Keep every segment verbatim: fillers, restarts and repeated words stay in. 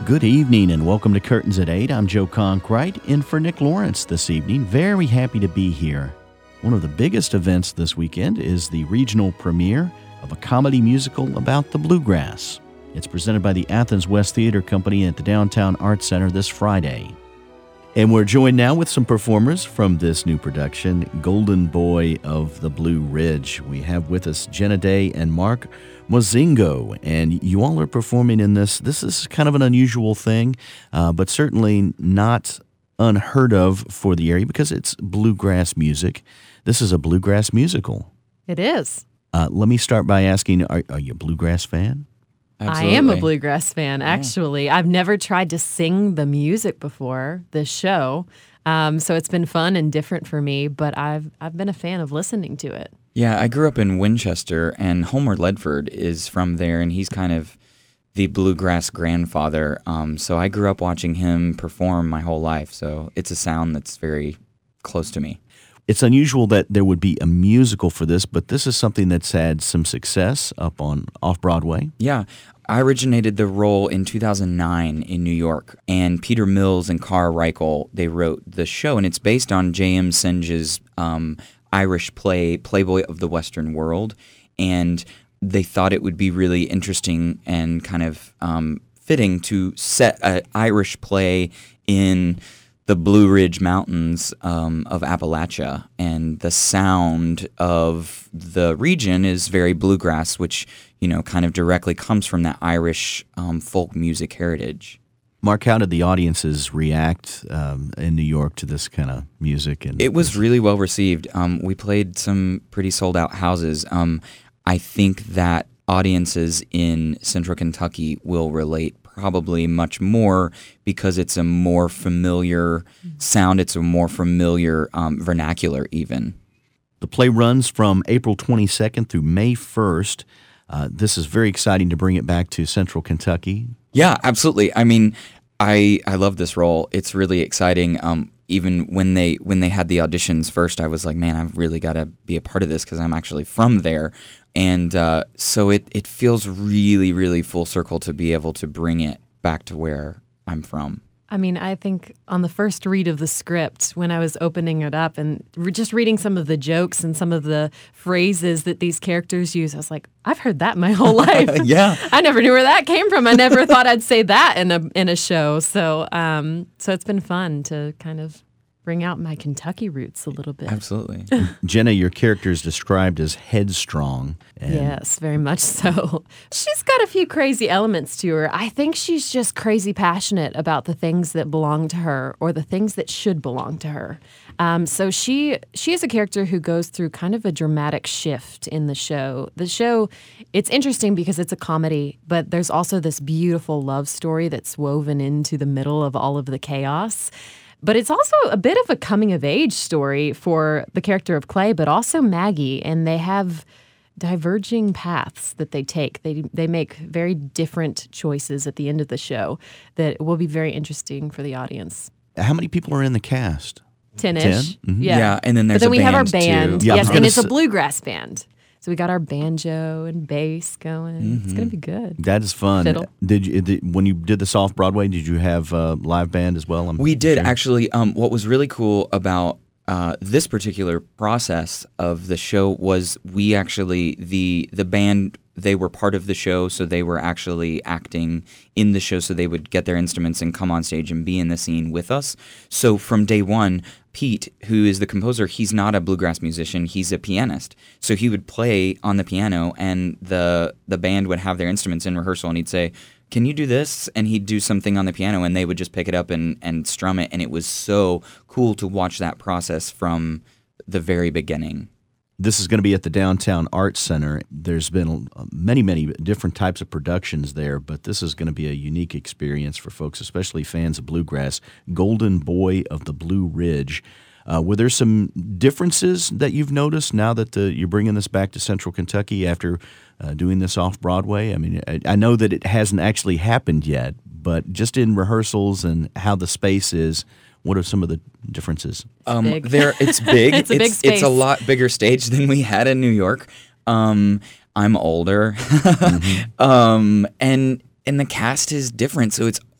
Good evening and welcome to Curtains at eight. I'm Joe Conkright in for Nick Lawrence this evening. Very happy to be here. One of the biggest events this weekend is the regional premiere of a comedy musical about the bluegrass. It's presented by the Athens West Theater Company at the Downtown Arts Center this Friday. And we're joined now with some performers from this new production, Golden Boy of the Blue Ridge. We have with us Jenna Day and Mark Mozingo, and you all are performing in this. This is kind of an unusual thing, uh, but certainly not unheard of for the area because it's bluegrass music. This is a bluegrass musical. It is. Uh, let me start by asking, are, are you a bluegrass fan? Absolutely. I am a bluegrass fan, actually. Yeah. I've never tried to sing the music before this show, um, so it's been fun and different for me, but I've I've been a fan of listening to it. Yeah, I grew up in Winchester, and Homer Ledford is from there, and he's kind of the bluegrass grandfather, um, so I grew up watching him perform my whole life, so it's a sound that's very close to me. It's unusual that there would be a musical for this, but this is something that's had some success up on off-Broadway. Yeah. I originated the role in two thousand nine in New York, and Peter Mills and Cara Reichel, they wrote the show, and it's based on J M Senge's um, Irish play, Playboy of the Western World, and they thought it would be really interesting and kind of um, fitting to set an Irish play in the Blue Ridge Mountains um, of Appalachia, and the sound of the region is very bluegrass, which, you know, kind of directly comes from that Irish um, folk music heritage. Mark, how did the audiences react um, in New York to this kind of music? And it was really well received. Um, we played some pretty sold-out houses. Um, I think that audiences in Central Kentucky will relate probably much more because it's a more familiar sound. It's a more familiar um, vernacular even. The play runs from April twenty-second through May first. Uh, this is very exciting to bring it back to Central Kentucky. Yeah, absolutely. I mean, I I love this role. It's really exciting. Um, even when they when they had the auditions first, I was like, man, I've really got to be a part of this because I'm actually from there. And uh, so it, it feels really, really full circle to be able to bring it back to where I'm from. I mean, I think on the first read of the script, when I was opening it up and re- just reading some of the jokes and some of the phrases that these characters use, I was like, I've heard that my whole life. Yeah. I never knew where that came from. I never thought I'd say that in a in a show. So, um, so it's been fun to kind of bring out my Kentucky roots a little bit. Absolutely. Jenna, your character is described as headstrong. And yes, very much so. She's got a few crazy elements to her. I think she's just crazy passionate about the things that belong to her or the things that should belong to her. Um, so she she is a character who goes through kind of a dramatic shift in the show. The show, it's interesting because it's a comedy, but there's also this beautiful love story that's woven into the middle of all of the chaos. But it's also a bit of a coming-of-age story for the character of Clay, but also Maggie, and they have diverging paths that they take. They they make very different choices at the end of the show that will be very interesting for the audience. How many people are in the cast? Ten-ish. Ten? Mm-hmm. Yeah. Yeah, and then there's but then a we band have our band. too. Yeah, yes, and it's s- a bluegrass band. So we got our banjo and bass going. Mm-hmm. It's going to be good. That is fun. Fiddle. Did you did, when you did this off Broadway? Did you have a live band as well? I'm We did sure. actually. Um, what was really cool about uh, this particular process of the show was we actually the the band, they were part of the show, so they were actually acting in the show, so they would get their instruments and come on stage and be in the scene with us. So from day one, Pete, who is the composer, he's not a bluegrass musician, he's a pianist. So he would play on the piano, and the the band would have their instruments in rehearsal, and he'd say, can you do this? And he'd do something on the piano, and they would just pick it up and, and strum it, and it was so cool to watch that process from the very beginning. This is going to be at the Downtown Arts Center. There's been many, many different types of productions there, but this is going to be a unique experience for folks, especially fans of bluegrass. Golden Boy of the Blue Ridge. Uh, were there some differences that you've noticed now that the, you're bringing this back to Central Kentucky after uh, doing this off-Broadway? I mean, I, I know that it hasn't actually happened yet, but just in rehearsals and how the space is, what are some of the differences? Um, big. there, it's big. It's a big it's, it's space. a lot bigger stage than we had in New York. Um, I'm older, mm-hmm. um, and and the cast is different, so it's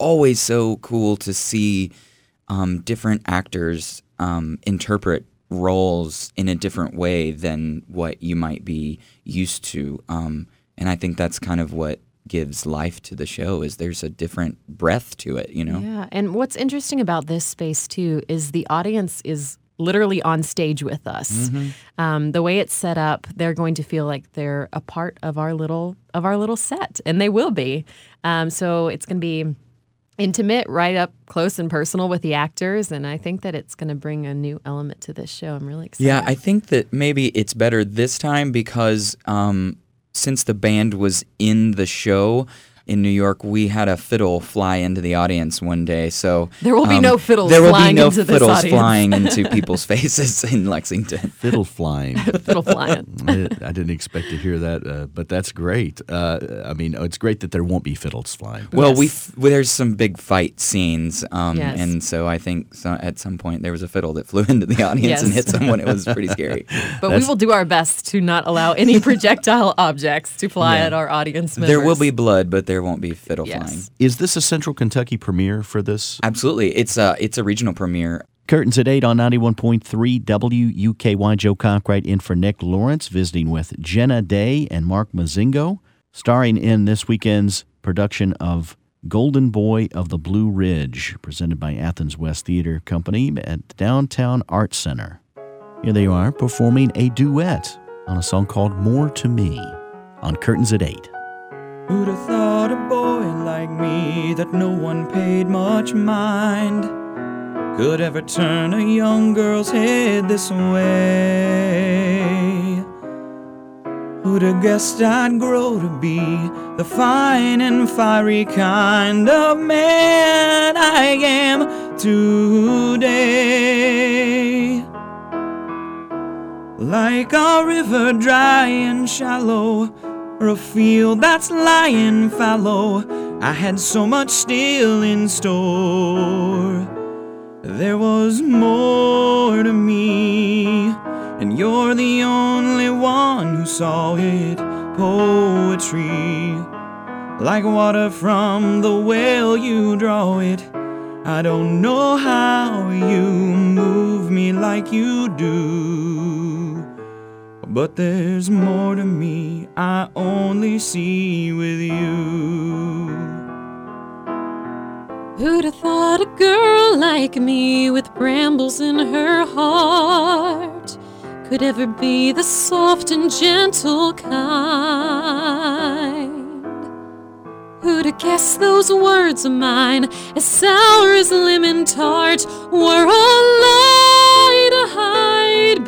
always so cool to see um, different actors um, interpret roles in a different way than what you might be used to. Um, and I think that's kind of what gives life to the show, is there's a different breath to it, you know? Yeah, and what's interesting about this space, too, is the audience is literally on stage with us. Mm-hmm. Um, the way it's set up, they're going to feel like they're a part of our little of our little set, and they will be. Um, so it's going to be intimate, right up close and personal with the actors, and I think that it's going to bring a new element to this show. I'm really excited. Yeah, I think that maybe it's better this time because um, since the band was in the show in New York, we had a fiddle fly into the audience one day. So there will be um, no fiddles there will flying be no into fiddles this audience. flying into people's faces in Lexington. Fiddle flying. Fiddle flying. I, I didn't expect to hear that, uh, but that's great. Uh, I mean, it's great that there won't be fiddles flying. Well, Yes. we f- well, there's some big fight scenes, um, Yes. and so I think so at some point there was a fiddle that flew into the audience Yes. and hit someone. It was pretty scary. But That's- we will do our best to not allow any projectile objects to fly Yeah. at our audience members. There will be blood, but there won't be fiddle Yes. flying. Is this a Central Kentucky premiere for this? Absolutely, it's a it's a regional premiere. Curtains at eight on ninety-one point three W U K Y. Joe Conkright in for Nick Lawrence, visiting with Jenna Day and Mark Mazingo, starring in this weekend's production of Golden Boy of the Blue Ridge, presented by Athens West Theater Company at the Downtown Arts Center. Here they are performing a duet on a song called More to Me on Curtains at eight. Who'd have thought a boy like me that no one paid much mind could ever turn a young girl's head this way? Who'd have guessed I'd grow to be the fine and fiery kind of man I am today? Like a river dry and shallow, or a field that's lying fallow, I had so much still in store. There was more to me, and you're the only one who saw it. Poetry, like water from the well, you draw it. I don't know how you move me like you do, but there's more to me I only see with you. Who'd have thought a girl like me with brambles in her heart could ever be the soft and gentle kind? Who'd have guessed those words of mine, as sour as lemon tart, were a lie to hide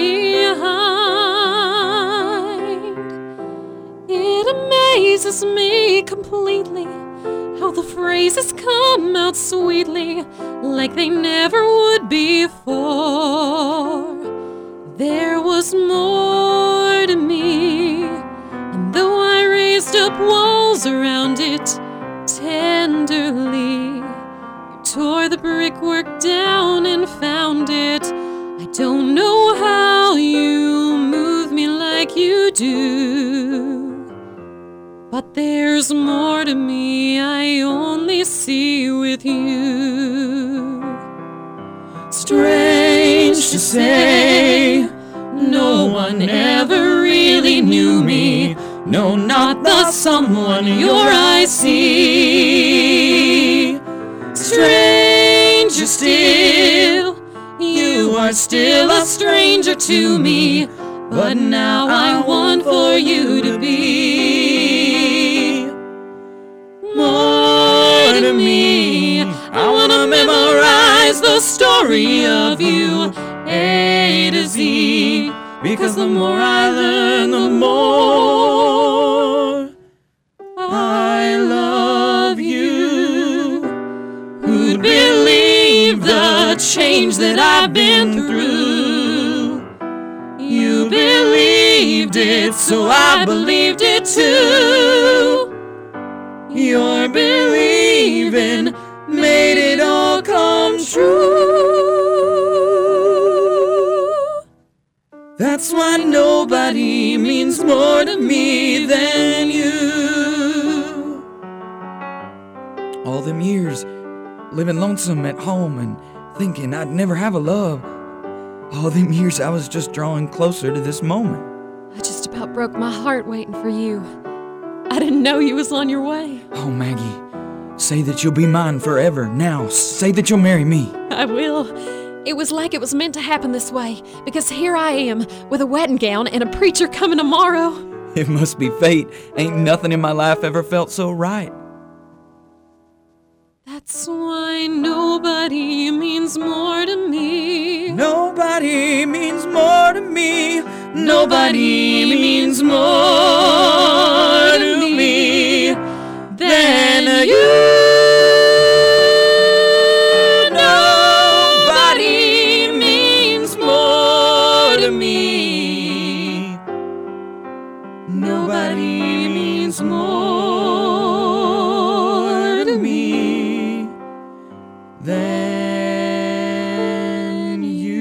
behind? It amazes me completely how the phrases come out sweetly, like they never would before. There was more to me, and though I raised up walls around it tenderly, you tore the brickwork down and found it. I don't know how you move me like you do, but there's more to me I only see with you. Strange to say, no one ever really knew me. No, not the someone your eyes see. Stranger still, you are still a stranger to me, but now I want for you to be more to me. I wanna memorize the story of you, A to Z, because the more I learn, the more I love you. Who'd believe the change that I've been through? You believed it, so I believed it too. Your believing made it all come true. That's why nobody means more to me than you. All them years living lonesome at home and thinking I'd never have a love. All them years I was just drawing closer to this moment. I just about broke my heart waiting for you. I didn't know you was on your way. Oh, Maggie, say that you'll be mine forever. Now, say that you'll marry me. I will. It was like it was meant to happen this way, because here I am with a wedding gown and a preacher coming tomorrow. It must be fate. Ain't nothing in my life ever felt so right. That's why nobody means more to me. Nobody means more to me. Nobody means more to me than you. Nobody means more to me. Nobody means more to me than you.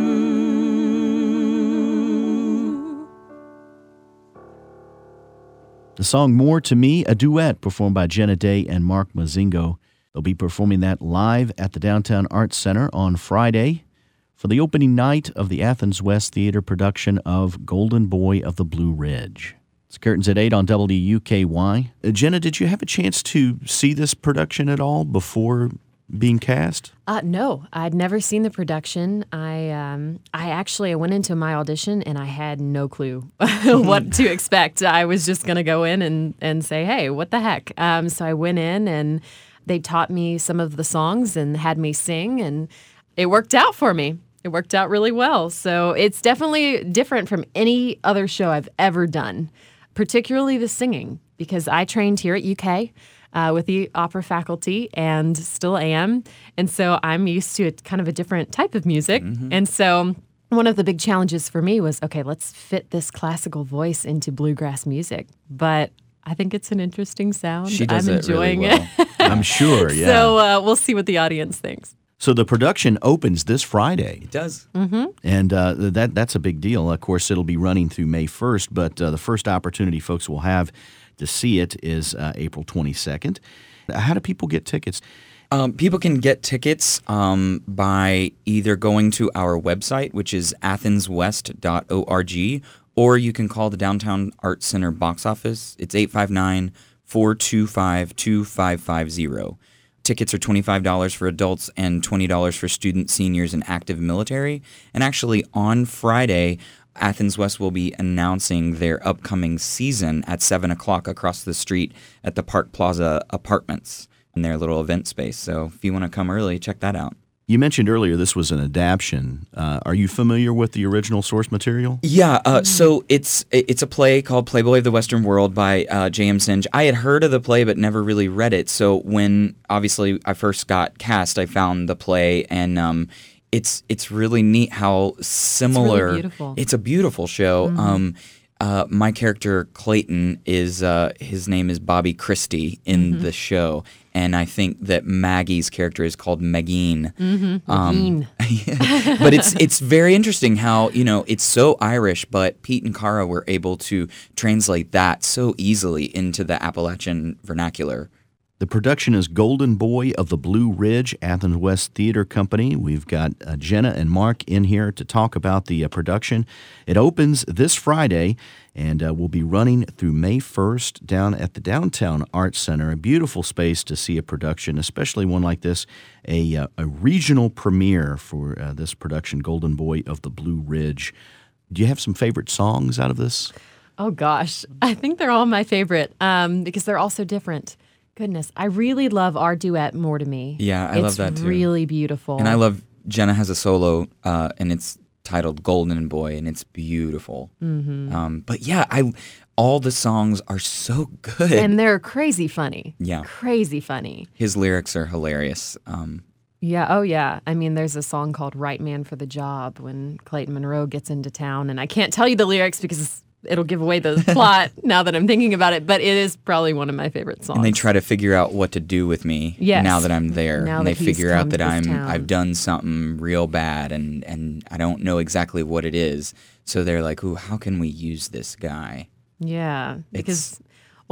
The song More to Me, a duet performed by Jenna Day and Mark Mazingo. They'll be performing that live at the Downtown Arts Center on Friday for the opening night of the Athens West Theater production of Golden Boy of the Blue Ridge. It's Curtains at eight on W U K Y. Uh, Jenna, did you have a chance to see this production at all before being cast? Uh, no, I'd never seen the production. I um, I actually I went into my audition and I had no clue what to expect. I was just going to go in and, and say, hey, what the heck? Um, so I went in and they taught me some of the songs and had me sing, and it worked out for me. It worked out really well. So it's definitely different from any other show I've ever done, particularly the singing, because I trained here at U K uh, with the opera faculty and still am. And so I'm used to a kind of a different type of music. Mm-hmm. And so one of the big challenges for me was, okay, let's fit this classical voice into bluegrass music. But I think it's an interesting sound. She does I'm it enjoying really well. it. I'm sure, yeah. So uh, we'll see what the audience thinks. So the production opens this Friday. It does. Mm-hmm. And uh, that that's a big deal. Of course, it'll be running through May first, but uh, the first opportunity folks will have to see it is uh, April twenty-second. How do people get tickets? Um, people can get tickets um, by either going to our website, which is athens west dot org, or you can call the Downtown Arts Center box office. It's eight five nine, four two five, two five five zero. Tickets are twenty-five dollars for adults and twenty dollars for students, seniors, and active military. And actually, on Friday, Athens West will be announcing their upcoming season at seven o'clock across the street at the Park Plaza Apartments in their little event space. So if you want to come early, check that out. You mentioned earlier this was an adaptation. Uh, are you familiar with the original source material? Yeah, uh, so it's it's a play called Playboy of the Western World by uh, J M Singe. I had heard of the play but never really read it. So when obviously I first got cast, I found the play, and um, it's it's really neat how similar. It's really beautiful. It's a beautiful show. Mm-hmm. Um, uh, my character Clayton is uh, his name is Bobby Christie in Mm-hmm. the show. And I think that Maggie's character is called Mageen. Mm-hmm. Um, yeah. But it's it's very interesting how, you know, it's so Irish, but Pete and Cara were able to translate that so easily into the Appalachian vernacular. The production is Golden Boy of the Blue Ridge, Athens West Theater Company. We've got uh, Jenna and Mark in here to talk about the uh, production. It opens this Friday and uh, will be running through May first down at the Downtown Arts Center, a beautiful space to see a production, especially one like this, a, uh, a regional premiere for uh, this production, Golden Boy of the Blue Ridge. Do you have some favorite songs out of this? Oh, gosh. I think they're all my favorite um, because they're all so different. Goodness, I really love our duet, More to Me. Yeah, I it's love that too. It's really beautiful. And I love Jenna has a solo, uh, and it's titled Golden Boy, and it's beautiful. Mm-hmm. Um, but yeah, I all the songs are so good. And they're crazy funny. Yeah. Crazy funny. His lyrics are hilarious. Um, Yeah, oh yeah. I mean, there's a song called Right Man for the Job when Clayton Monroe gets into town, and I can't tell you the lyrics because it'll give away the plot now that I'm thinking about it, but it is probably one of my favorite songs. And they try to figure out what to do with me Yes. now that I'm there. Now and that they he's figure out come that to this I'm town. I've done something real bad and, and I don't know exactly what it is. So they're like, "Ooh, how can we use this guy?" Yeah, because It's-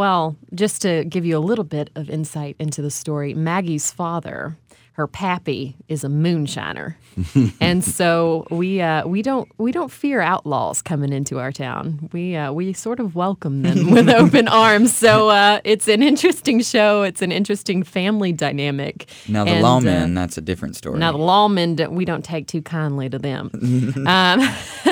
Well, just to give you a little bit of insight into the story, Maggie's father, her pappy, is a moonshiner, and so we uh, we don't we don't fear outlaws coming into our town. We uh, we sort of welcome them with open arms. So uh, it's an interesting show. It's an interesting family dynamic. Now the and, lawmen, uh, that's a different story. Now the lawmen, don't- we don't take too kindly to them. um,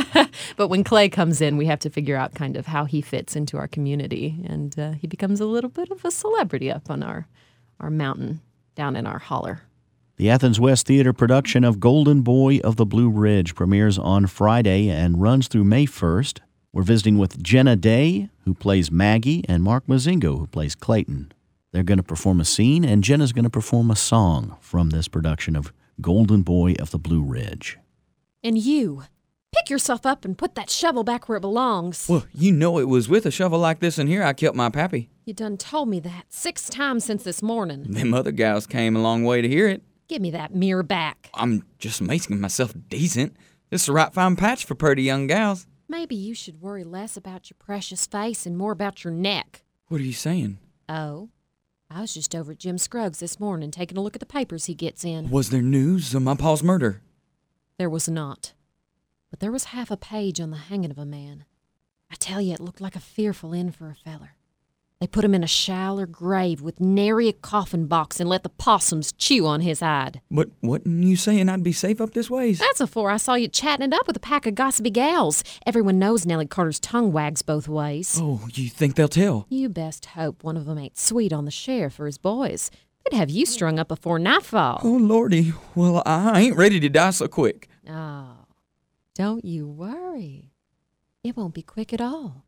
but when Clay comes in, we have to figure out kind of how he fits into our community, and uh, he becomes a little bit of a celebrity up on our our mountain down in our holler. The Athens West Theater production of Golden Boy of the Blue Ridge premieres on Friday and runs through May first. We're visiting with Jenna Day, who plays Maggie, and Mark Mozingo, who plays Clayton. They're going to perform a scene, and Jenna's going to perform a song from this production of Golden Boy of the Blue Ridge. And you, pick yourself up and put that shovel back where it belongs. Well, you know it was with a shovel like this in here I killed my pappy. You done told me that six times since this morning. Them other gals came a long way to hear it. Give me that mirror back. I'm just making myself decent. This is a right fine patch for pretty young gals. Maybe you should worry less about your precious face and more about your neck. What are you saying? Oh, I was just over at Jim Scruggs this morning taking a look at the papers he gets in. Was there news of my pa's murder? There was not. But there was half a page on the hanging of a man. I tell you, it looked like a fearful end for a feller. They put him in a shallow grave with nary a coffin box and let the possums chew on his hide. But wasn't you saying I'd be safe up this ways? That's afore I saw you chatting it up with a pack of gossipy gals. Everyone knows Nellie Carter's tongue wags both ways. Oh, you think they'll tell? You best hope one of them ain't sweet on the sheriff or his boys. They'd have you strung up before nightfall. Oh, Lordy. Well, I ain't ready to die so quick. Oh, don't you worry. It won't be quick at all.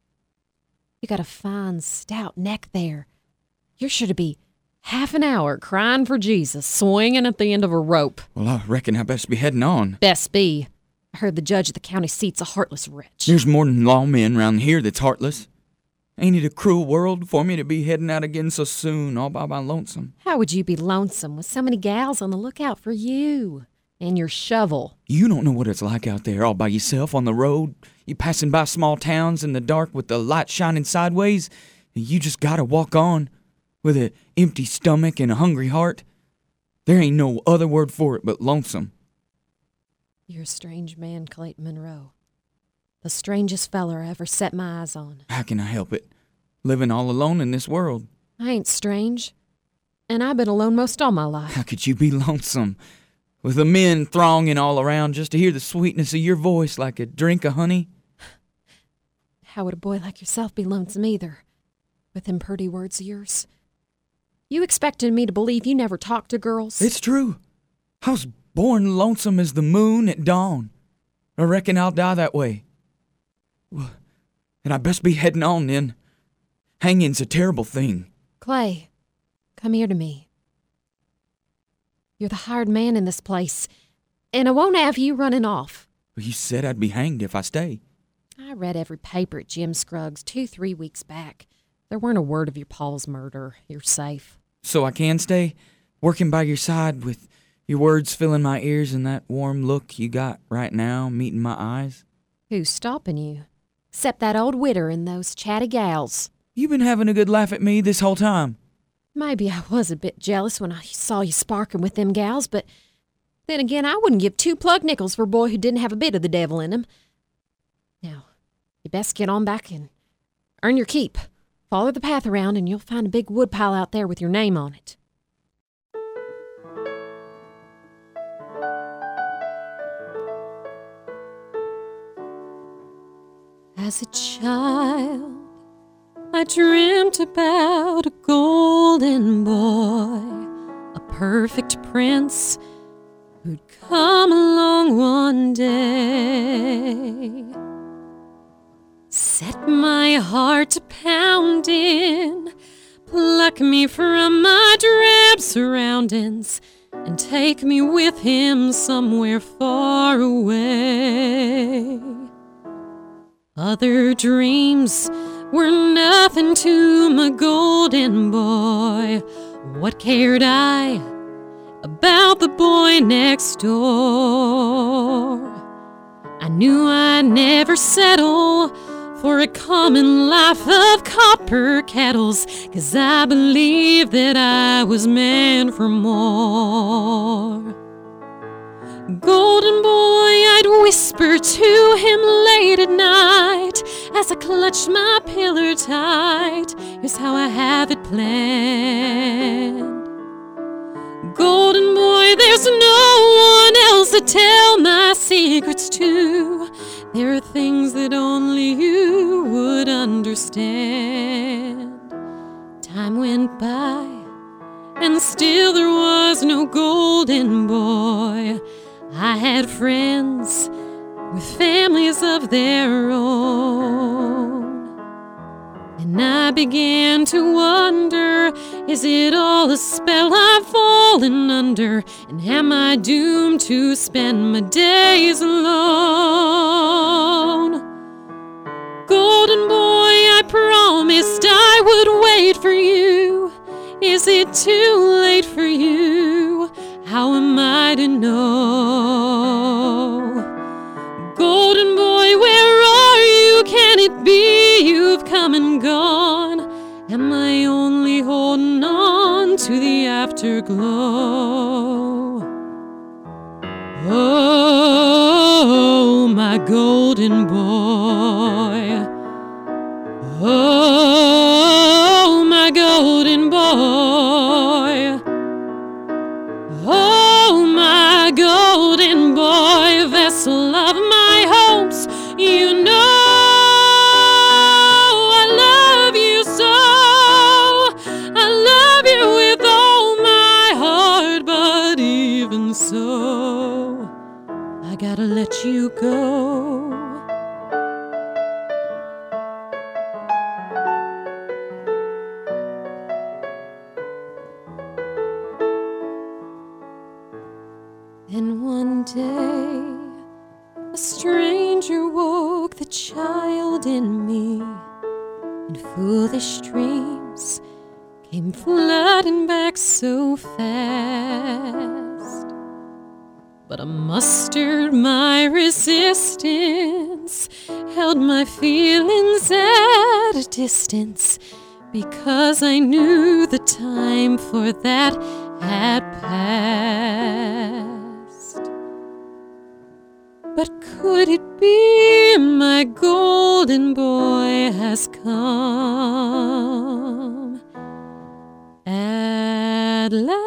You got a fine, stout neck there. You're sure to be half an hour crying for Jesus, swinging at the end of a rope. Well, I reckon I best be heading on. Best be. I heard the judge of the county seat's a heartless wretch. There's more than lawmen round here that's heartless. Ain't it a cruel world for me to be heading out again so soon, all by my lonesome? How would you be lonesome with so many gals on the lookout for you and your shovel? You don't know what it's like out there all by yourself on the road. You passing by small towns in the dark with the light shining sideways, and you just gotta walk on with an empty stomach and a hungry heart. There ain't no other word for it but lonesome. You're a strange man, Clayton Monroe. The strangest feller I ever set my eyes on. How can I help it? Living all alone in this world. I ain't strange, and I've been alone most all my life. How could you be lonesome? With the men thronging all around just to hear the sweetness of your voice like a drink of honey? How would a boy like yourself be lonesome either, with them purty words of yours? You expected me to believe you never talked to girls? It's true. I was born lonesome as the moon at dawn. I reckon I'll die that way. Well, and I best be heading on then. Hanging's a terrible thing. Clay, come here to me. You're the hired man in this place, and I won't have you running off. Well, you said I'd be hanged if I stay. I read every paper at Jim Scruggs two, three weeks back. There weren't a word of your pa's murder. You're safe. So I can stay, working by your side with your words filling my ears and that warm look you got right now meeting my eyes? Who's stopping you? Except that old widder and those chatty gals. You been having a good laugh at me this whole time. Maybe I was a bit jealous when I saw you sparking with them gals, but then again, I wouldn't give two plug nickels for a boy who didn't have a bit of the devil in him. Now, you best get on back and earn your keep. Follow the path around and you'll find a big woodpile out there with your name on it. As a child, I dreamt about a golden boy, a perfect prince who'd come along one day. Set my heart to pounding, pluck me from my drab surroundings, and take me with him somewhere far away. Other dreams were nothing to my golden boy. What cared I about the boy next door? I knew I'd never settle for a common life of copper kettles, 'cause I believed that I was meant for more. Golden boy, I'd whisper to him late at night as I clutched my pillar tight. Here's how I have it planned. Golden boy, there's no one else to tell my secrets to. There are things that only you would understand. Time went by, and still there was no golden boy. I had friends with families of their own. And I began to wonder, is it all a spell I've fallen under? And am I doomed to spend my days alone? Golden boy, I promised I would wait for you. Is it too late for you? How am I to know? Golden boy, where are you? Can it be you've come and gone? Am I only holding on to the afterglow? Oh, my golden boy. Oh, my golden boy. Oh, my golden boy, vessel of my hopes, you know I love you so. I love you with all my heart, but even so, I gotta let you go. Then one day, a stranger woke the child in me, and foolish dreams came flooding back so fast. But I mustered my resistance, held my feelings at a distance, because I knew the time for that had passed. But could it be my golden boy has come at last?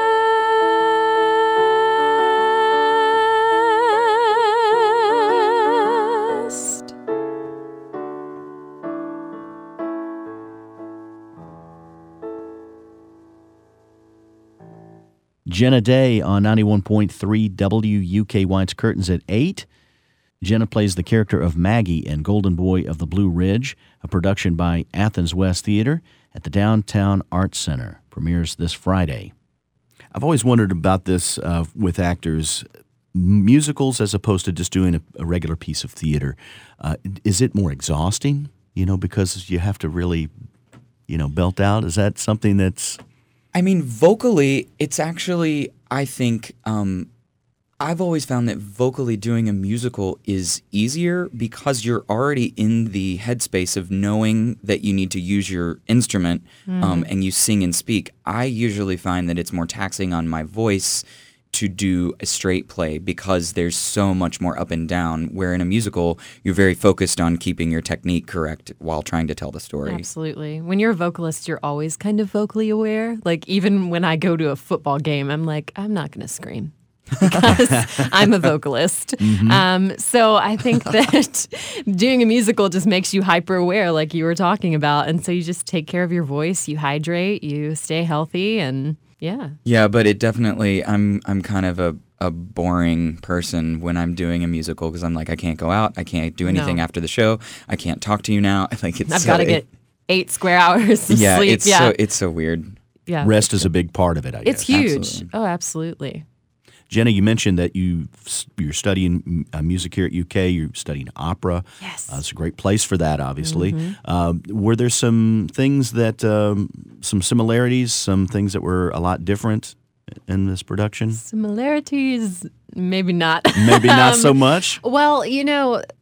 Jenna Day on ninety-one point three W U K Y. It's Curtains at eight. Jenna plays the character of Maggie in Golden Boy of the Blue Ridge, a production by Athens West Theater at the Downtown Arts Center. Premieres this Friday. I've always wondered about this uh, with actors, musicals as opposed to just doing a, a regular piece of theater. Uh, is it more exhausting, you know, because you have to really, you know, belt out? Is that something that's... I mean, vocally, it's actually, I think, um, I've always found that vocally doing a musical is easier because you're already in the headspace of knowing that you need to use your instrument mm. um, and you sing and speak. I usually find that it's more taxing on my voice to do a straight play because there's so much more up and down, where in a musical, you're very focused on keeping your technique correct while trying to tell the story. Absolutely. When you're a vocalist, you're always kind of vocally aware. Like, even when I go to a football game, I'm like, I'm not going to scream because I'm a vocalist. Mm-hmm. Um, so I think that doing a musical just makes you hyper aware, like you were talking about. And so you just take care of your voice, you hydrate, you stay healthy, and yeah. Yeah, but it definitely, I'm I'm kind of a, a boring person when I'm doing a musical because I'm like, I can't go out, I can't do anything no. after the show, I can't talk to you now. Like it's I've so, got to it, get eight square hours of yeah, sleep. It's yeah, so, it's so weird. Yeah, Rest is a big part of it, I guess. It's huge. Absolutely. Oh, absolutely. Jenna, you mentioned that you, you're studying uh, music here at U K. You're studying opera. Yes. Uh, it's a great place for that, obviously. Mm-hmm. Uh, were there some things that, um, some similarities, some things that were a lot different in this production? Similarities, maybe not. Maybe not um, so much? Well, you know,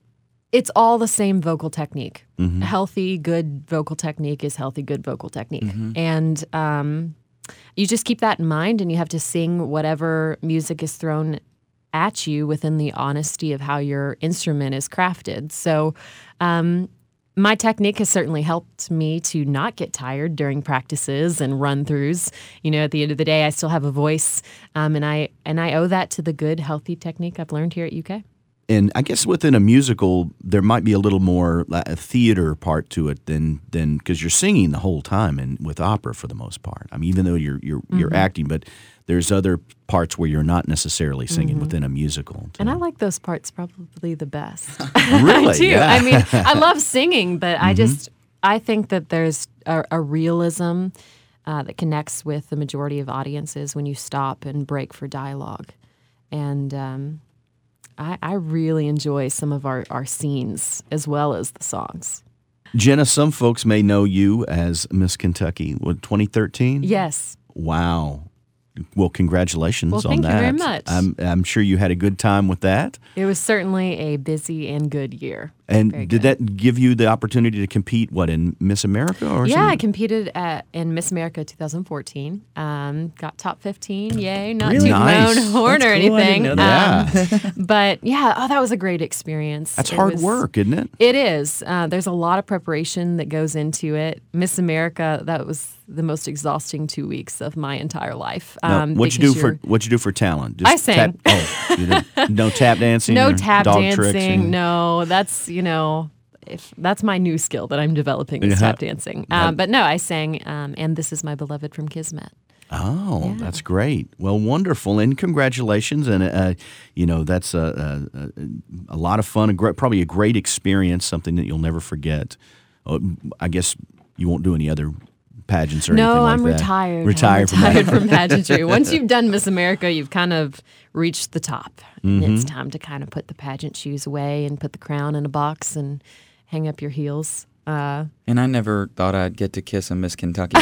it's all the same vocal technique. Mm-hmm. Healthy, good vocal technique is healthy, good vocal technique. Mm-hmm. And um, you just keep that in mind, and you have to sing whatever music is thrown at you within the honesty of how your instrument is crafted. So um, my technique has certainly helped me to not get tired during practices and run-throughs. You know, at the end of the day, I still have a voice, um, and I and I owe that to the good, healthy technique I've learned here at U K. And I guess within a musical, there might be a little more uh, a theater part to it than than because you're singing the whole time, and with opera for the most part. I mean, even though you're you're Mm-hmm. you're acting, but there's other parts where you're not necessarily singing Mm-hmm. within a musical. too. And I like those parts probably the best. Really? I do. Yeah. I mean, I love singing, but I just I think that there's a, a realism uh, that connects with the majority of audiences when you stop and break for dialogue, and um, I, I really enjoy some of our, our scenes as well as the songs. Jenna, some folks may know you as Miss Kentucky. What, twenty thirteen? Yes. Wow. Well, congratulations Well, on thank you that. very much. I'm I'm sure you had a good time with that. It was certainly a busy and good year. And Very did good. that give you the opportunity to compete? What, in Miss America or Yeah, I something? competed at, in Miss America twenty fourteen. Um, got top fifteen. Yay! Not Really? to Nice. my own horn or That's cool. I anything. didn't know that. Um, but yeah, oh, that was a great experience. That's It hard was- work, isn't it? It is. Uh, there's a lot of preparation that goes into it. Miss America, that was the most exhausting two weeks of my entire life. Now, Um, what'd you do because for you're- What'd you do for talent? I sang. Tap, oh, you didn't, no tap dancing. No or tap dog dancing. tricks and- No, that's you know, if that's my new skill that I'm developing is Yeah. tap dancing. Um, but no, I sang, um, and this is my beloved from Kismet. Oh, that's great. Well, wonderful, and congratulations. And uh, you know, that's a, a, a lot of fun. A great, probably a great experience. Something that you'll never forget. Uh, I guess you won't do any other pageants or anything No, like I'm that. retired. Retired, I'm retired from that. from pageantry. Once you've done Miss America, you've kind of reached the top. And Mm-hmm. it's time to kind of put the pageant shoes away and put the crown in a box and hang up your heels. Uh, And I never thought I'd get to kiss a Miss Kentucky.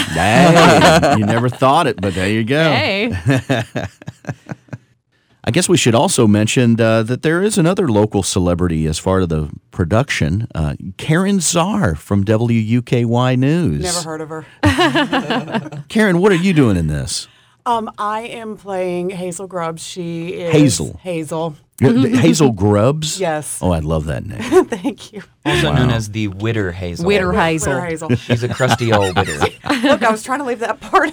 Hey, you never thought it, but there you go. hey, I guess we should also mention uh, that there is another local celebrity as far as the production, uh, Karen Czar from W U K Y News. Never heard of her. Karen, what are you doing in this? Um, I am playing Hazel Grubbs. She is Hazel. Hazel. Hazel Grubbs? Yes. Oh, I love that name. Thank you. Also known as the Witter Hazel. Witter Hazel. Witter Hazel. She's a crusty old witter. Look, I was trying to leave that part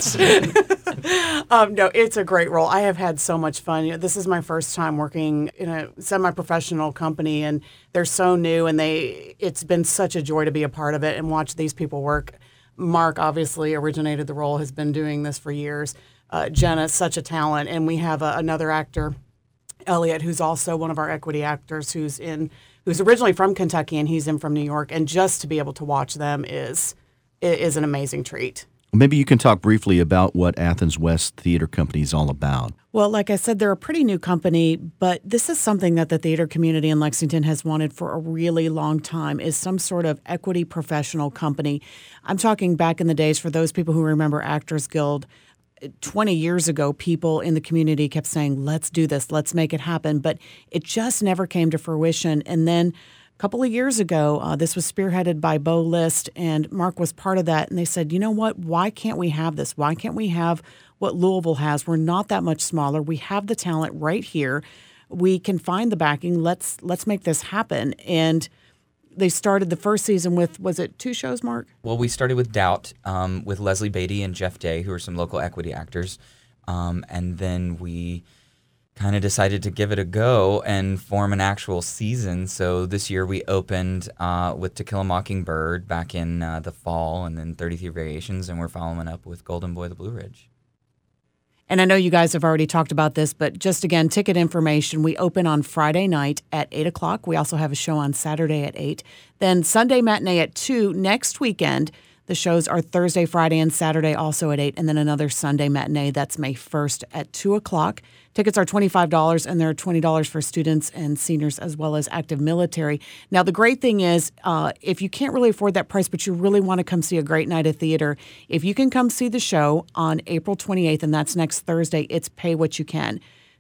out. um, no, it's a great role. I have had so much fun. You know, this is my first time working in a semi-professional company, and they're so new, and they it's been such a joy to be a part of it and watch these people work. Mark obviously originated the role, has been doing this for years. Uh, Jenna's such a talent, and we have a, another actor, Elliot, who's also one of our equity actors, who's in, who's originally from Kentucky, and he's in from New York. And just to be able to watch them is is an amazing treat. Maybe you can talk briefly about what Athens West Theater Company is all about. Well, like I said, they're a pretty new company, but this is something that the theater community in Lexington has wanted for a really long time, is some sort of equity professional company. I'm talking back in the days, for those people who remember Actors Guild, twenty years ago, people in the community kept saying, let's do this, let's make it happen. But it just never came to fruition. And then a couple of years ago, uh, this was spearheaded by Bo List, and Mark was part of that. And they said, you know what, why can't we have this? Why can't we have what Louisville has? We're not that much smaller. We have the talent right here. We can find the backing. Let's let's make this happen. And they started the first season with, was it two shows, Mark? Well, we started with Doubt um, with Leslie Beatty and Jeff Day, who are some local equity actors. Um, and then we kind of decided to give it a go and form an actual season. So this year we opened uh, with To Kill a Mockingbird back in uh, the fall, and then thirty-three Variations, and we're following up with Golden Boy, the Blue Ridge. And I know you guys have already talked about this, but just again, ticket information. We open on Friday night at eight o'clock. We also have a show on Saturday at eight. Then Sunday matinee at two. Next weekend, the shows are Thursday, Friday, and Saturday also at eight. And then another Sunday matinee, that's May first at two o'clock. Tickets are twenty-five dollars, and they're twenty dollars for students and seniors as well as active military. Now, the great thing is, uh, if you can't really afford that price, but you really want to come see a great night of theater, if you can come see the show on April twenty-eighth, and that's next Thursday, it's pay what you can.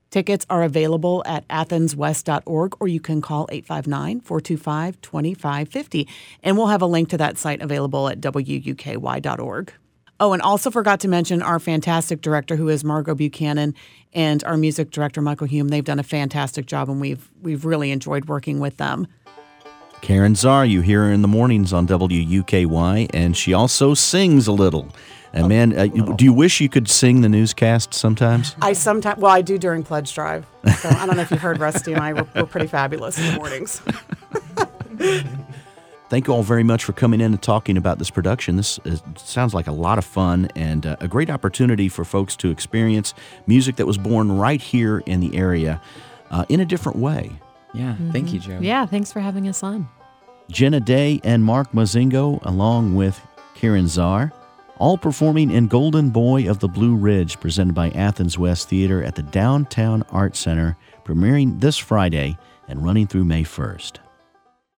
Tickets are available at athens west dot org, or you can call eight five nine, four two five, two five five zero. And we'll have a link to that site available at w u k y dot org. Oh, and also forgot to mention our fantastic director, who is Margot Buchanan, and our music director, Michael Hume. They've done a fantastic job, and we've we've really enjoyed working with them. Karen Czar, you hear her in the mornings on W U K Y, and she also sings a little. And man, uh, do you wish you could sing the newscast sometimes? I sometimes, well, I do during Pledge Drive. So I don't know if you've heard Rusty and I, we're, we're pretty fabulous in the mornings. Thank you all very much for coming in and talking about this production. This is, sounds like a lot of fun and uh, a great opportunity for folks to experience music that was born right here in the area uh, in a different way. Yeah, mm-hmm. Thank you, Joe. Yeah, thanks for having us on. Jenna Day and Mark Mozingo, along with Karen Czar, all performing in Golden Boy of the Blue Ridge, presented by Athens West Theater at the Downtown Art Center, premiering this Friday and running through May first.